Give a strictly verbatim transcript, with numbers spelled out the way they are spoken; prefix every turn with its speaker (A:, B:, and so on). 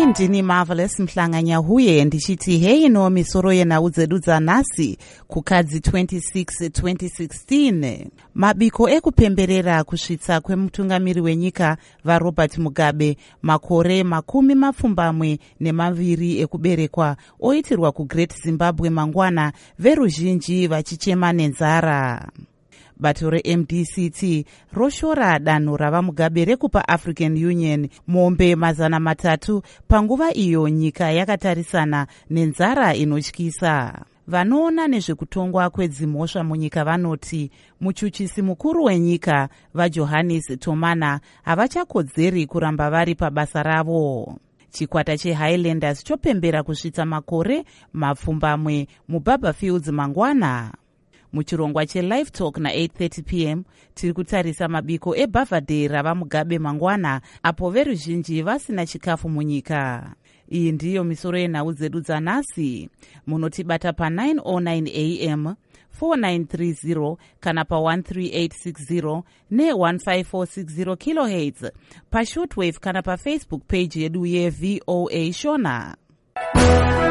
A: ndini Marvelous Mhlanganya huye ndichiti hei no misoro yenhau dzedu dzanhasi kukadzi twenty-six twenty sixteen. Mabiko ekupemberera kusvitsa kwemutungamiri wenyika vaRobert Mugabe makore makumi mapfumbamwe nemaviri ekuberekwa oitirwa kuGreat Zimbabwe mangwana, veruzhinji vachichema nenzara. Bato re-M D C T roshora danho rava Mugabe rekupa African Union mombe mazana matatu panguva iyo nyika yakatarisana nenzara inotyisa. Vanoona nezvekutongwa kwedzimhosva munyika vanoti muchuchisi mukuru wenyika vaJohannes Tomana havachakodzeri kuramba vari pabasa ravo. Chikwata cheHighlanders chopembera kusvitsa makore mapfumbamwe muBarberfields mangwana. Muchirongwa cheLive Talk na eight thirty p m tiri kutarisa mabiko eBirthday rava Mugabe mangwana apo veruzhinji vasina chikafu munyika. Iyi ndiyo misoro yenhau dzedu dzanhasi. Munotibata pa nine oh nine a m, four nine three zero kana pa one three eight six zero ne one five four six zero kilohertz pa shortwave kana pa Facebook page yedu ye V O A Shona.